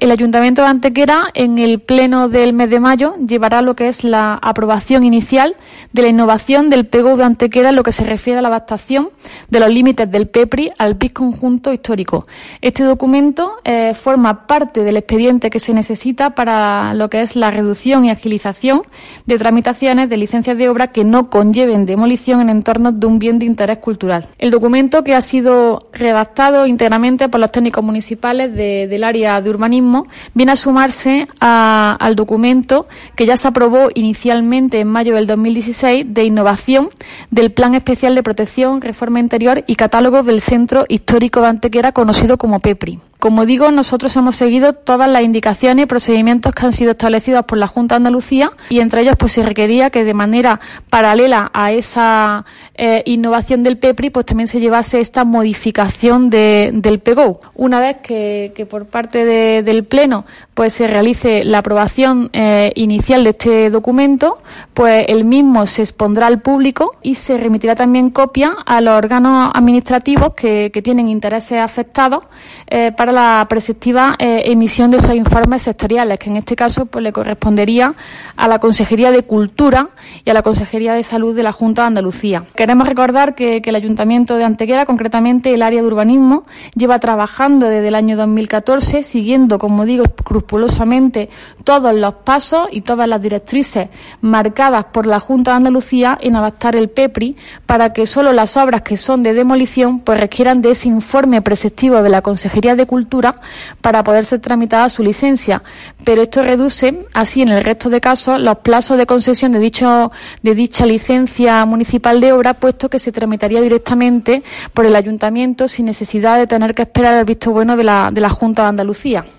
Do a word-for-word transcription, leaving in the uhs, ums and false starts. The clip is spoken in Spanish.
El Ayuntamiento de Antequera, en el pleno del mes de mayo, llevará lo que es la aprobación inicial de la innovación del P G O de Antequera en lo que se refiere a la adaptación de los límites del PEPRI al B I S conjunto histórico. Este documento eh, forma parte del expediente que se necesita para lo que es la reducción y agilización de tramitaciones de licencias de obra que no conlleven demolición en entornos de un bien de interés cultural. El documento, que ha sido redactado íntegramente por los técnicos municipales de, del área de urbanismo, viene a sumarse a, al documento que ya se aprobó inicialmente en mayo del dos mil dieciséis de innovación del Plan Especial de Protección, Reforma Interior y Catálogo del Centro Histórico de Antequera, conocido como PEPRI. Como digo, nosotros hemos seguido todas las indicaciones y procedimientos que han sido establecidos por la Junta de Andalucía, y entre ellos pues se requería que de manera paralela a esa eh, innovación del PEPRI pues también se llevase esta modificación de, del P G O. Una vez que, que por parte de, del Pleno pues se realice la aprobación eh, inicial de este documento, pues el mismo se expondrá al público y se remitirá también copia a los órganos administrativos que, que tienen intereses afectados eh, para la preceptiva eh, emisión de esos informes sectoriales, que en este caso pues le correspondería a la Consejería de Cultura y a la Consejería de Salud de la Junta de Andalucía. Queremos recordar que, que el Ayuntamiento de Antequera, concretamente el área de urbanismo, lleva trabajando desde el año dos mil catorce, siguiendo, como digo, escrupulosamente todos los pasos y todas las directrices marcadas por la Junta de Andalucía en adaptar el PEPRI para que solo las obras que son de demolición pues requieran de ese informe preceptivo de la Consejería de Cultura para poder ser tramitada su licencia. Pero esto reduce, así en el resto de casos, los plazos de concesión de dicho de dicha licencia municipal de obra, puesto que se tramitaría directamente por el Ayuntamiento sin necesidad de tener que esperar el visto bueno de la, de la Junta de Andalucía.